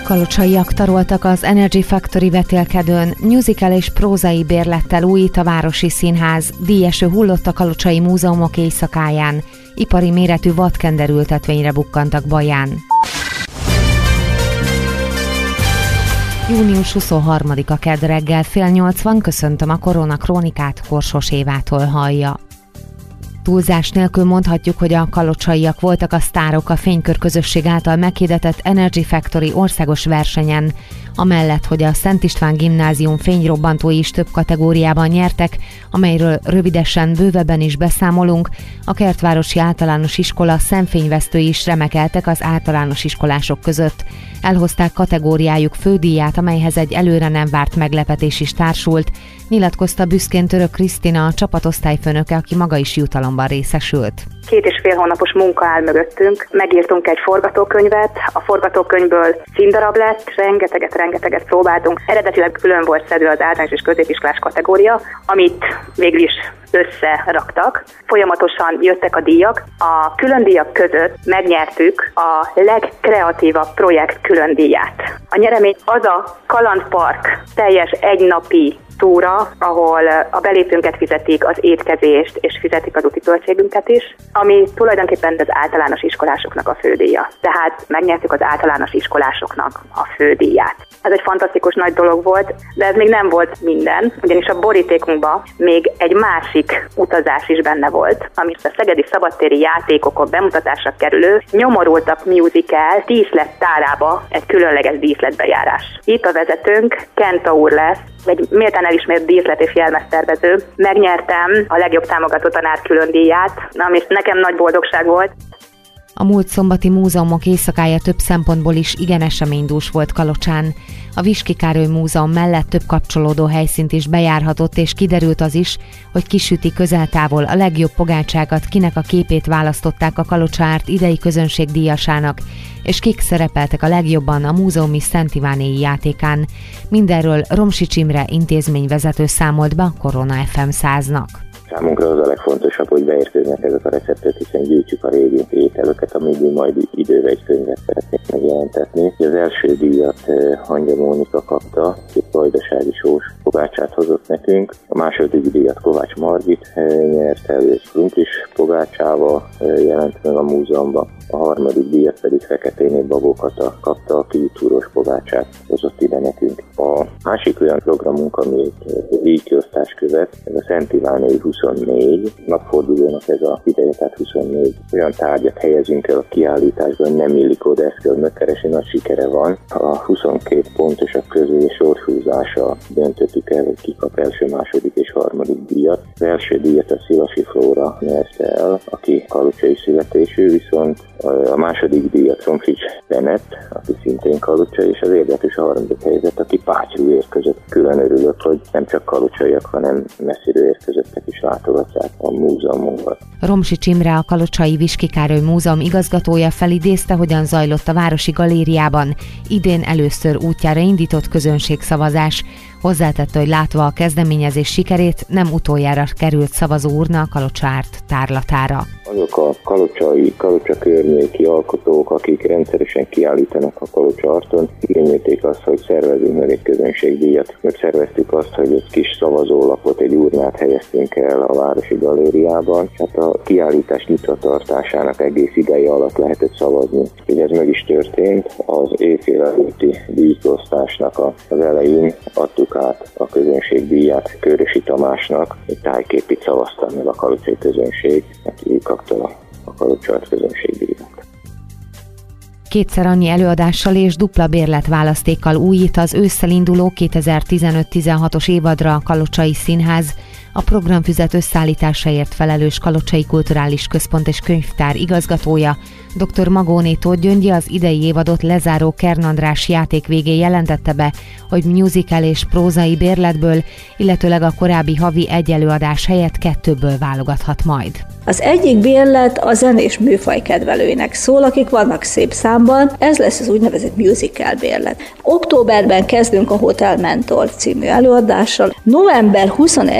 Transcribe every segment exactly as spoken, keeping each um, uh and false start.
Kalocsaiak taroltak az Energy Factory vetélkedőn, musical és prózai bérlettel újít a Városi Színház, díjeső hullott a Kalocsai Múzeumok éjszakáján, ipari méretű vadkenderültetvényre bukkantak Baján. június huszonharmadika kedd reggel fél nyolc van, köszöntöm a Korona Krónikát, Korsos Évától hallja. Túlzás nélkül mondhatjuk, hogy a kalocsaiak voltak a sztárok a Fénykör közösség által meghirdetett Energy Factory országos versenyen. Amellett, hogy a Szent István Gimnázium fényrobbantói is több kategóriában nyertek, amelyről rövidesen, bővebben is beszámolunk, a Kertvárosi Általános Iskola szemfényvesztői is remekeltek az általános iskolások között. Elhozták kategóriájuk fődíját, amelyhez egy előre nem várt meglepetés is társult, nyilatkozta büszkén Török Krisztina, a csapatosztályfőnöke, aki maga is jutalomban részesült. Két és fél hónapos munka áll mögöttünk, megírtunk egy forgatókönyvet, a forgatókönyvből színdarab lett, rengeteget, rengeteget próbáltunk. Eredetileg külön volt szedve az általános és középiskolás kategória, amit végül is összeraktak. Folyamatosan jöttek a díjak. A külön díjak között megnyertük a legkreatívabb projekt külön díját. A nyeremény az a Kalandpark teljes egynapi túra, ahol a belépőnket fizetik, az étkezést, és fizetik az úti költségünket is, ami tulajdonképpen az általános iskolásoknak a fődíja. Tehát megnyertük az általános iskolásoknak a fődíját. Ez egy fantasztikus nagy dolog volt, de ez még nem volt minden, ugyanis a borítékunkban még egy másik utazás is benne volt, amit a szegedi szabadtéri játékokon bemutatásra kerülő Nyomorultak musical díszlettárába egy különleges díszletbejárás. Itt a vezetőnk Kenta úr lesz, egy méltán elismert díszlet és jelmeztervező. Megnyertem a legjobb támogató tanár külön díját, ami nekem nagy boldogság volt. A múlt szombati múzeumok éjszakája több szempontból is igen eseménydús volt Kalocsán. A Viski Károly Múzeum mellett több kapcsolódó helyszínt is bejárhatott, és kiderült az is, hogy kisüti közel-távol a legjobb pogácsákat, kinek a képét választották a Kalocsa Árt idei közönség díjasának, és kik szerepeltek a legjobban a múzeumi Szent Ivánéi játékán. Mindenről Romsics Imre intézményvezető számolt be a Korona ef em száznak. Számunkra az a legfontosabb, hogy beérkeznek ezek a receptek, hiszen gyűjtjük a régi ételeket, amíg majd időre egy könyvet szeretnék megjelentetni. Az első díjat Hangya Mónika kapta, két vajdasági sós pogácsát hozott nekünk. A második díjat Kovács Margit nyert el, és krumplis pogácsával jelent meg a múzeumban. A harmadik díjat pedig Feketéné Babó Kata kapta, a kiutúros pogácsát hozott ide nekünk. A másik olyan programunk, amit díjkiosztás követ, ez a Szent Ivánéi huszonnégy, napfordulónak ez a ideje, tehát huszonnégy olyan tárgyat helyezünk el a kiállításban, nem illik oda, ezt kell megkeresni, nagy sikere van. A huszonkét pontosak közül sorhúzása döntöttük el, hogy ki kap első, második és harmadik díjat. Az első díjat a Szilasi Flóra nyerte el, aki kalocsai születésű, viszont a második díjat Romsics Benett, aki szintén kalocsai, és az érdekes a harmadik helyzet, aki Pácsról érkezett. Külön örülök, hogy nem csak kalocsaiak, hanem messziről érkezettek is látogatják a múzeumunkat. Romsics Imre, a Kalocsai Viski Károly Múzeum igazgatója felidézte, hogyan zajlott a Városi Galériában idén először útjára indított közönségszavazás. Hozzátette, hogy látva a kezdeményezés sikerét, nem utoljára került szavazóurna a Kalocsa Árt tárlatára. Azok a kalocsai, Kalocsa környéki alkotók, akik rendszeresen kiállítanak a Kalocsa Arton, igényelték azt, hogy szervezünk meg egy közönségdíjat. Megszerveztük azt, hogy egy kis szavazólapot, egy urnát helyeztünk el a Városi Galériában. Hát a kiállítás nyitvatartásának egész ideje alatt lehetett szavazni. Ugye ez meg is történt, az éjfél előtti díjkiosztásnak az elején adtuk át a közönségdíját Körösi Tamásnak, egy tájképit szavazta meg a kalocsai közönség, aki kapta a, a Kalocsa Árt közönségdíjat. Kétszer annyi előadással és dupla bérletválasztékkal újít az ősszel induló kétezer-tizenöt tizenhatos évadra a Kalocsai Színház. A programfüzet összeállításáért felelős Kalocsai Kulturális Központ és Könyvtár igazgatója, dr. Magóné Tóth Gyöngyi az idei évadot lezáró Kern András játék végén jelentette be, hogy musical és prózai bérletből, illetőleg a korábbi havi egy előadás helyett kettőből válogathat majd. Az egyik bérlet a zenés műfaj kedvelőinek szól, akik vannak szép számban, ez lesz az úgynevezett musical bérlet. Októberben kezdünk a Hotel Mentor című előadással, november huszonegyedikén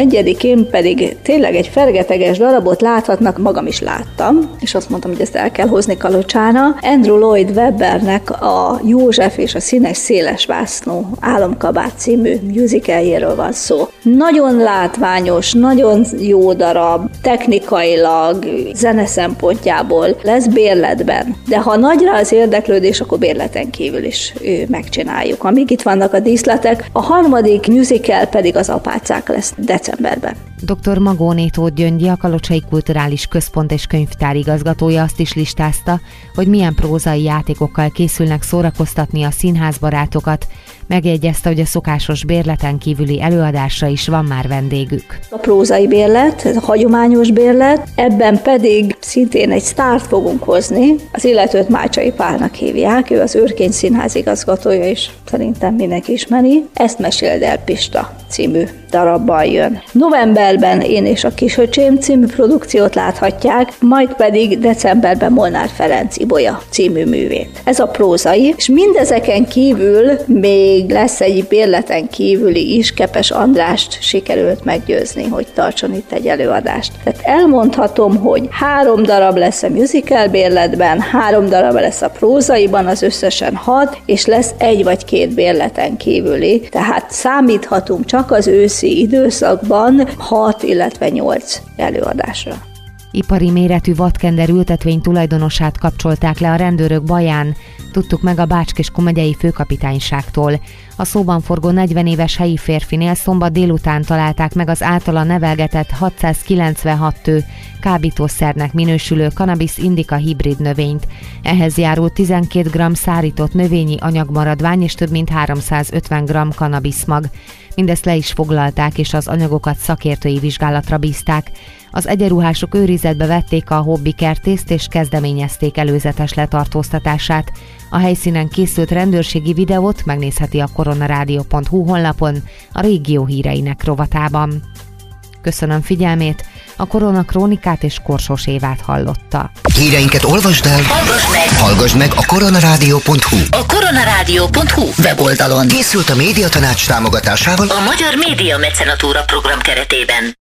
kint pedig tényleg egy fergeteges darabot láthatnak, magam is láttam, és azt mondtam, hogy ezt el kell hozni Kalocsára. Andrew Lloyd Webbernek a József és a színes széles vásznó Álomkabát című musicaljéről van szó. Nagyon látványos, nagyon jó darab, technikailag, zene szempontjából lesz bérletben, de ha nagyra az érdeklődés, akkor bérleten kívül is megcsináljuk. Amíg itt vannak a díszletek, a harmadik musical pedig az Apácák lesz decemberben. doktor Magóné Tóth Gyöngyi, a Kalocsai Kulturális Központ és Könyvtár igazgatója azt is listázta, hogy milyen prózai játékokkal készülnek szórakoztatni a színházbarátokat. Megjegyezte, hogy a szokásos bérleten kívüli előadásra is van már vendégük. A prózai bérlet, ez a hagyományos bérlet, ebben pedig szintén egy sztárt fogunk hozni. Az illetőt Mácsai Pálnak hívják, ő az Őrkény Színház igazgatója, és szerintem mindenki ismeri. Ezt meséld el Pista című darabban jön. Novemberben Én és a Kisöcsém című produkciót láthatják, majd pedig decemberben Molnár Ferenc Ibolya című művét. Ez a prózai, és mindezeken kívül még lesz egy bérleten kívüli is, Kepes Andrást sikerült meggyőzni, hogy tartson itt egy előadást. Tehát elmondhatom, hogy három darab lesz a musical bérletben, három darab lesz a prózaiban, az összesen hat, és lesz egy vagy két bérleten kívüli, tehát számíthatunk csak az őszi időszakban hat, illetve nyolc előadásra. Ipari méretű vadkender ültetvény tulajdonosát kapcsolták le a rendőrök Baján, tudtuk meg a Bács-Kiskun megyei főkapitányságtól. A szóban forgó negyven éves helyi férfinél szombat délután találták meg az általa nevelgetett hatszázkilencvenhat tő kábítószernek minősülő cannabis indica hibrid növényt. Ehhez járult tizenkét gramm szárított növényi anyagmaradvány és több mint háromszázötven gramm kannabiszmag. Mindezt le is foglalták, és az anyagokat szakértői vizsgálatra bízták. Az egyenruhások őrizetbe vették a hobbikertészt és kezdeményezték előzetes letartóztatását. A helyszínen készült rendőrségi videót megnézheti a koronarádió pont hu honlapon, a régió híreinek rovatában. Köszönöm figyelmét, a Korona Krónikát és Korsós Évát hallotta. Híreinket olvasd el, hallgass meg, hallgass meg a koronarádió pont hu. A koronarádió pont hu weboldalon. Készült a Médiatanács támogatásával a Magyar Média Mecenatúra program keretében.